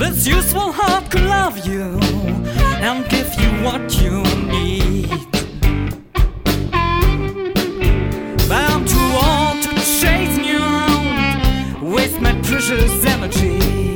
This useful heart could love you and give you what you need. But I'm too old to chase you with my precious energy.